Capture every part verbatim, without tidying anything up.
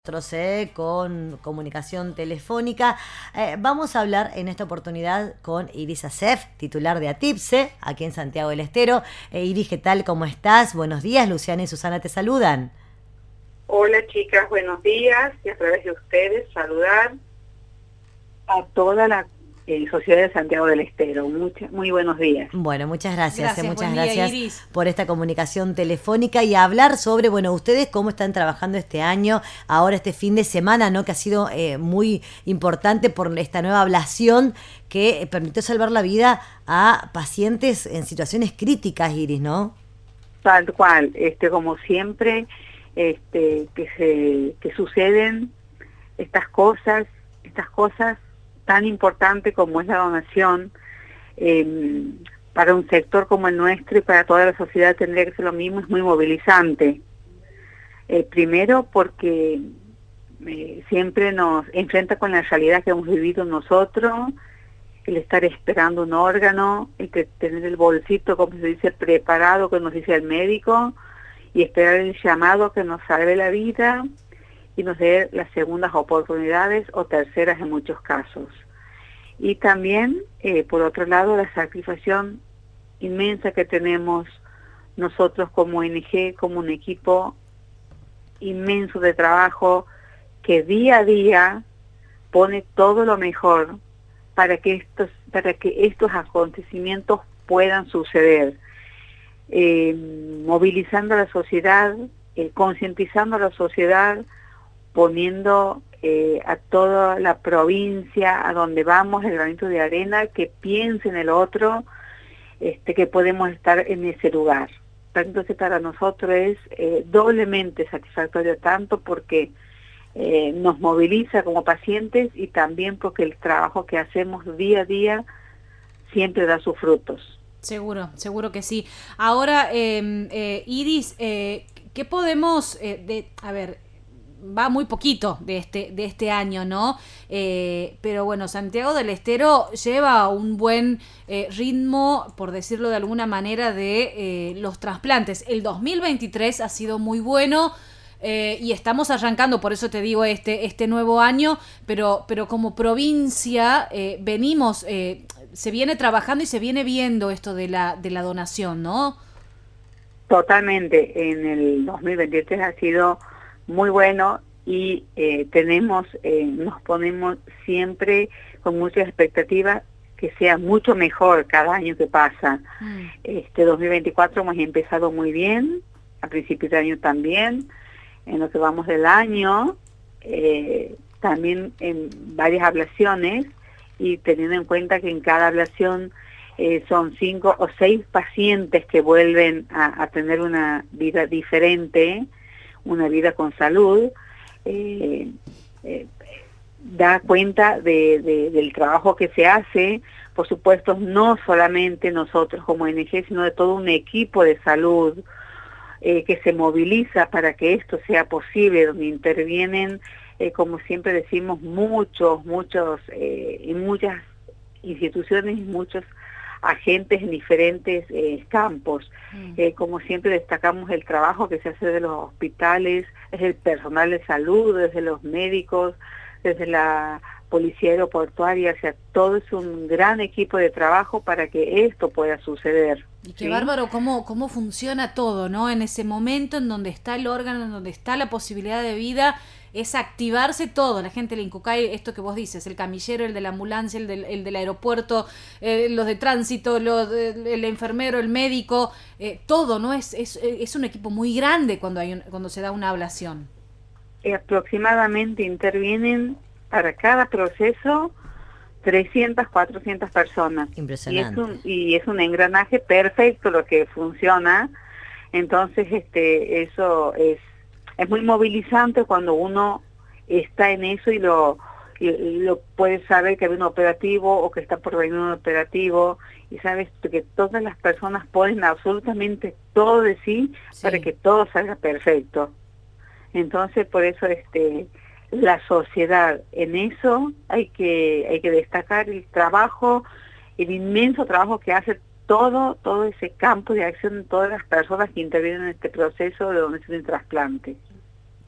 Nosotros, eh, con comunicación telefónica. Eh, vamos a hablar en esta oportunidad con Iris Acef, titular de ATIPSE, aquí en Santiago del Estero. Eh, Iris, ¿qué tal? ¿Cómo estás? Buenos días, Luciana y Susana te saludan. Hola chicas, buenos días, y a través de ustedes saludar a toda la eh, sociedad de Santiago del Estero. Mucha, muy buenos días. Bueno, muchas gracias, Gracias, eh, muchas buen día, gracias Iris. por esta comunicación telefónica y a hablar sobre, bueno, ustedes cómo están trabajando este año, ahora este fin de semana, ¿no? Que ha sido eh, muy importante por esta nueva ablación que permitió salvar la vida a pacientes en situaciones críticas, Iris, ¿no? Tal cual, este, como siempre, este, que se, que suceden estas cosas, estas cosas tan importantes como es la donación, eh, para un sector como el nuestro y para toda la sociedad tendría que ser lo mismo, es muy movilizante. Eh, primero porque eh, siempre nos enfrenta con la realidad que hemos vivido nosotros, el estar esperando un órgano, el que tener el bolsito, como se dice, preparado, que nos dice el médico, y esperar el llamado que nos salve la vida y nos dé las segundas oportunidades o terceras en muchos casos. Y también, eh, por otro lado, la satisfacción inmensa que tenemos nosotros como O N G, como un equipo inmenso de trabajo que día a día pone todo lo mejor para que estos, para que estos acontecimientos puedan suceder, eh, movilizando a la sociedad, eh, concientizando a la sociedad, poniendo eh, a toda la provincia a donde vamos el granito de arena, que piense en el otro, este, que podemos estar en ese lugar. Entonces para nosotros es eh, doblemente satisfactorio, tanto porque eh, nos moviliza como pacientes y también porque el trabajo que hacemos día a día siempre da sus frutos. Seguro, seguro que sí. Ahora, eh, eh, Iris, eh, ¿qué podemos, eh, de, a ver, va muy poquito de este, de este año, ¿no? Eh, pero bueno, Santiago del Estero lleva un buen eh, ritmo, por decirlo de alguna manera, de eh, los trasplantes. El dos mil veintitrés ha sido muy bueno. Eh, y estamos arrancando, por eso te digo, este, este nuevo año, pero, pero como provincia eh, venimos, eh, se viene trabajando y se viene viendo esto de la, de la donación, ¿no? Totalmente, en el dos mil veintitrés ha sido muy bueno y eh, tenemos, eh, nos ponemos siempre con muchas expectativas que sea mucho mejor cada año que pasa. Mm. Este dos mil veinticuatro hemos empezado muy bien, a principios de año también. En lo que vamos del año, eh, también en varias ablaciones, y teniendo en cuenta que en cada ablación eh, son cinco o seis pacientes que vuelven a, a tener una vida diferente, una vida con salud, eh, eh, da cuenta de, de, del trabajo que se hace, por supuesto, no solamente nosotros como O N G, sino de todo un equipo de salud, Eh, que se moviliza para que esto sea posible, donde intervienen, eh, como siempre decimos, muchos, muchos, eh, y muchas instituciones y muchos agentes en diferentes eh, campos. Mm. Eh, como siempre destacamos el trabajo que se hace de los hospitales, desde el personal de salud, desde los médicos, desde la policía aeroportuaria, o sea, todo es un gran equipo de trabajo para que esto pueda suceder. Y qué ¿sí? bárbaro cómo, cómo funciona todo, ¿no? En ese momento en donde está el órgano, en donde está la posibilidad de vida, es activarse todo. La gente le inculca esto que vos dices, el camillero, el de la ambulancia, el del, el del aeropuerto, eh, los de tránsito, los de, el enfermero, el médico, eh, todo, ¿no? Es, es, es un equipo muy grande cuando, hay un, cuando se da una ablación. Eh, aproximadamente intervienen para cada proceso trescientas, cuatrocientas personas. Impresionante. Y es un, y es un engranaje perfecto lo que funciona. Entonces, este, eso es, es muy movilizante cuando uno está en eso y lo, y, y lo puede saber que hay un operativo o que está por venir un operativo, y sabes que todas las personas ponen absolutamente todo de sí, sí. para que todo salga perfecto. Entonces, por eso, este, la sociedad, en eso hay que hay que destacar el trabajo, el inmenso trabajo que hace todo todo ese campo de acción de todas las personas que intervienen en este proceso de donación y trasplante.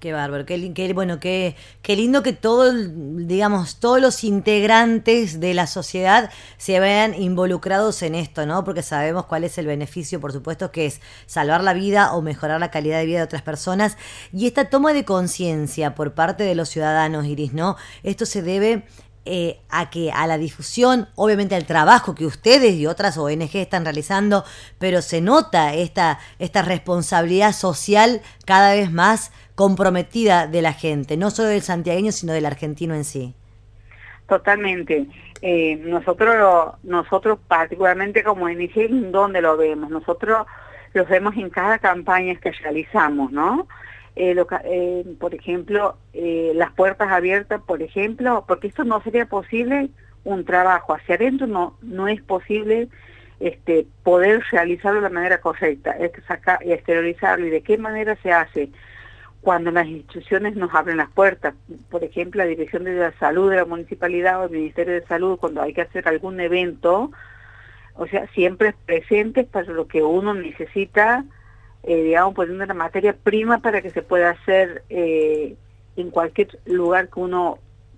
Qué bárbaro, qué, li- qué- bueno, qué, qué lindo que todo, el- digamos, todos los integrantes de la sociedad se vean involucrados en esto, ¿no? Porque sabemos cuál es el beneficio, por supuesto, que es salvar la vida o mejorar la calidad de vida de otras personas. Y esta toma de conciencia por parte de los ciudadanos, Iris, ¿no? Esto se debe eh, a que a la difusión, obviamente al trabajo que ustedes y otras O N G están realizando, pero se nota esta, esta responsabilidad social cada vez más comprometida de la gente, no solo del santiagueño, sino del argentino en sí. Totalmente. Eh, nosotros, nosotros particularmente como O N G, ¿dónde lo vemos? Nosotros los vemos en cada campaña que realizamos, ¿no? Eh, lo, eh, por ejemplo, eh, las puertas abiertas, por ejemplo, porque esto no sería posible un trabajo hacia adentro, no no es posible este poder realizarlo de la manera correcta, es sacar y exteriorizarlo. ¿Y de qué manera se hace? Cuando las instituciones nos abren las puertas, por ejemplo, la Dirección de la Salud de la Municipalidad o el Ministerio de Salud, cuando hay que hacer algún evento, o sea, siempre presentes para lo que uno necesita, eh, digamos, poniendo una materia prima para que se pueda hacer eh, en cualquier lugar que uno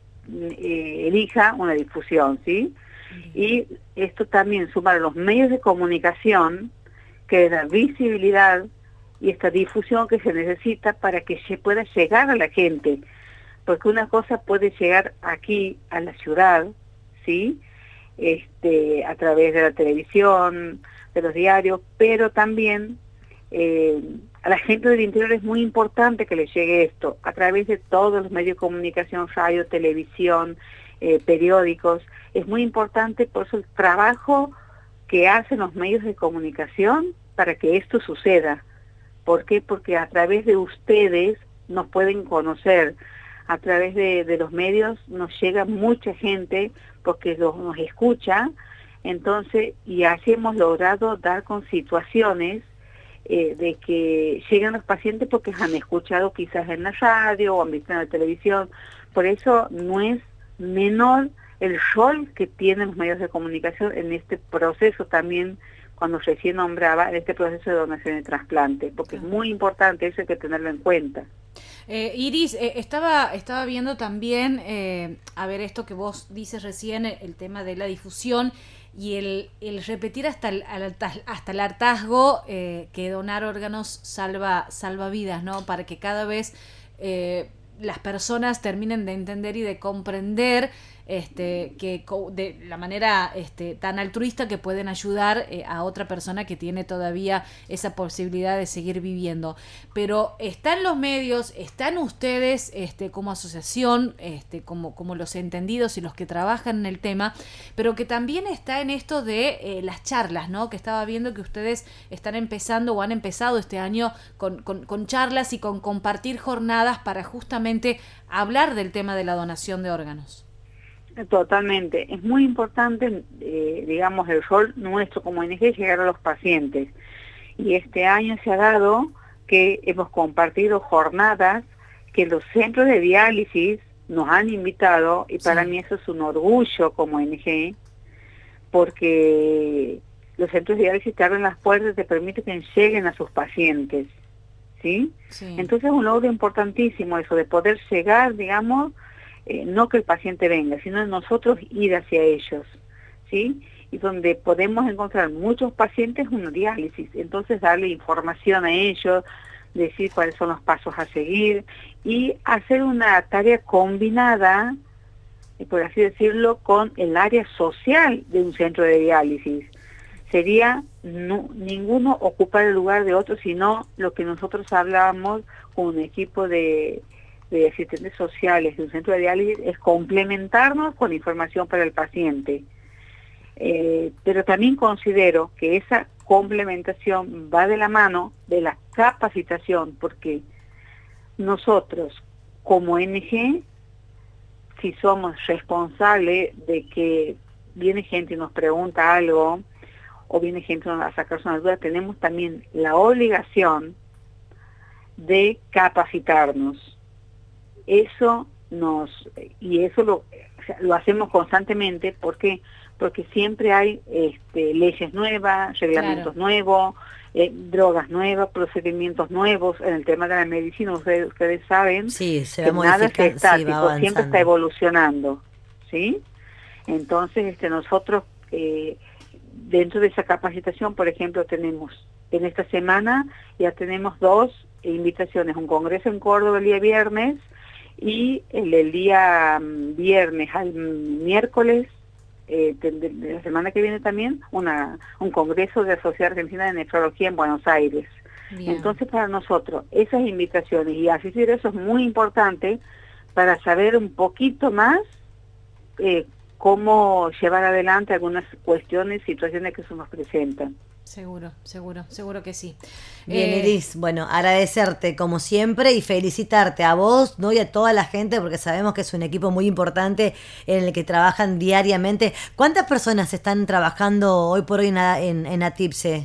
eh, elija una difusión, ¿sí? Y esto también suma a los medios de comunicación, que da visibilidad y esta difusión que se necesita para que se pueda llegar a la gente, porque una cosa puede llegar aquí a la ciudad, ¿sí? Este, a través de la televisión, de los diarios, pero también eh, a la gente del interior es muy importante que le llegue esto, a través de todos los medios de comunicación, radio, televisión, eh, periódicos. Es muy importante, por eso el trabajo que hacen los medios de comunicación para que esto suceda. ¿Por qué? Porque a través de ustedes nos pueden conocer, a través de, de los medios nos llega mucha gente porque los, nos escucha, entonces, y así hemos logrado dar con situaciones eh, de que llegan los pacientes porque han escuchado quizás en la radio o han visto en la televisión. Por eso no es menor el rol que tienen los medios de comunicación en este proceso también, cuando recién nombraba, en este proceso de donación y trasplante, porque es muy importante, eso hay que tenerlo en cuenta. Eh, Iris, eh, estaba, estaba viendo también, eh, a ver esto que vos dices recién, el, el tema de la difusión y el, el repetir hasta el, hasta el hartazgo eh, que donar órganos salva, salva vidas, ¿no? Para que cada vez eh, las personas terminen de entender y de comprender este, que de la manera este, tan altruista que pueden ayudar eh, a otra persona que tiene todavía esa posibilidad de seguir viviendo. Pero están los medios, están ustedes este, como asociación, este, como, como los entendidos y los que trabajan en el tema, pero que también está en esto de eh, las charlas, ¿no? Que estaba viendo que ustedes están empezando o han empezado este año con, con, con charlas y con compartir jornadas para justamente hablar del tema de la donación de órganos. Totalmente. Es muy importante, eh, digamos, el rol nuestro como O N G llegar a los pacientes. Y este año se ha dado que hemos compartido jornadas que los centros de diálisis nos han invitado, y para sí. mí eso es un orgullo como O N G, porque los centros de diálisis te abren las puertas y te permiten que lleguen a sus pacientes, ¿sí? sí. Entonces es un logro importantísimo eso, de poder llegar, digamos, Eh, no que el paciente venga, sino nosotros ir hacia ellos, ¿sí? Y donde podemos encontrar muchos pacientes una diálisis, entonces darle información a ellos, decir cuáles son los pasos a seguir y hacer una tarea combinada, por así decirlo, con el área social de un centro de diálisis. Sería no, ninguno ocupar el lugar de otro, sino lo que nosotros hablábamos con un equipo de de asistentes sociales de un centro de diálisis, es complementarnos con información para el paciente. Eh, pero también considero que esa complementación va de la mano de la capacitación, porque nosotros, como O N G, si somos responsables de que viene gente y nos pregunta algo, o viene gente a sacarse una duda, tenemos también la obligación de capacitarnos. Eso nos, y eso lo, o sea, lo hacemos constantemente, ¿por qué? Porque siempre hay este, leyes nuevas, reglamentos claro. nuevos, eh, drogas nuevas, procedimientos nuevos en el tema de la medicina. Ustedes, ustedes saben sí, se que va nada es estático, sí, va siempre está evolucionando, ¿sí? Entonces, este, nosotros eh, dentro de esa capacitación, por ejemplo, tenemos en esta semana ya tenemos dos invitaciones, un congreso en Córdoba el día viernes y el, el día um, viernes al miércoles eh, de, de, de la semana que viene también una un congreso de la Sociedad Argentina de Nefrología en Buenos Aires. Bien. Entonces, para nosotros esas invitaciones y asistir a eso es muy importante para saber un poquito más eh, cómo llevar adelante algunas cuestiones, situaciones que se nos presentan. Seguro, seguro, seguro que sí. Bien, eh, Iris, bueno, agradecerte como siempre y felicitarte a vos, ¿no? Y a toda la gente, porque sabemos que es un equipo muy importante en el que trabajan diariamente. ¿Cuántas personas están trabajando hoy por hoy en, en, en ATIPSE?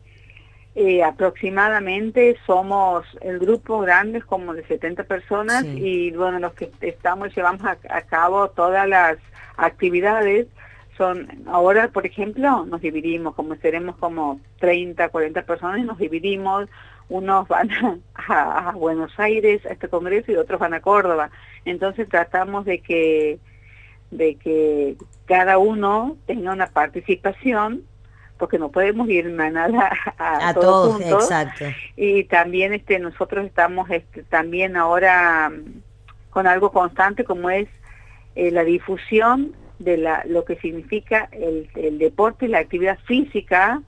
Eh, aproximadamente somos el grupo grande es como de setenta personas, sí. Y bueno, los que estamos llevamos a, a cabo todas las actividades. Son, ahora, por ejemplo, nos dividimos, como seremos como treinta, cuarenta personas, y nos dividimos, unos van a, a, a Buenos Aires, a este congreso, y otros van a Córdoba. Entonces tratamos de que, de que cada uno tenga una participación, porque no podemos ir nada a, a todos, todos juntos. Exacto. Y también este nosotros estamos este, también ahora con algo constante, como es eh, la difusión de la, lo que significa el, el deporte y la actividad física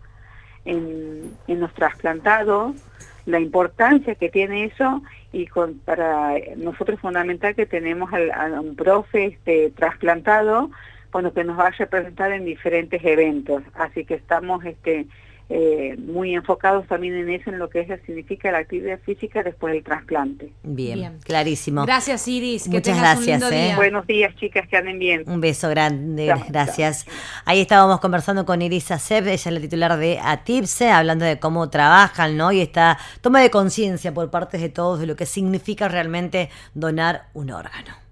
en, en los trasplantados, la importancia que tiene eso, y con, para nosotros es fundamental que tenemos al, a un profe este, trasplantado, bueno, que nos va a representar en diferentes eventos, así que estamos este eh, muy enfocados también en eso, en lo que es, significa la actividad física después del trasplante. Bien, bien. Clarísimo. Gracias, Iris. Que Muchas tengas gracias. Un lindo ¿eh? día. Buenos días, chicas, que anden bien. Un beso grande, chao, gracias. Chao. Ahí estábamos conversando con Iris Acep, ella es la titular de ATIPSE, hablando de cómo trabajan, ¿no? Y esta toma de conciencia por parte de todos de lo que significa realmente donar un órgano.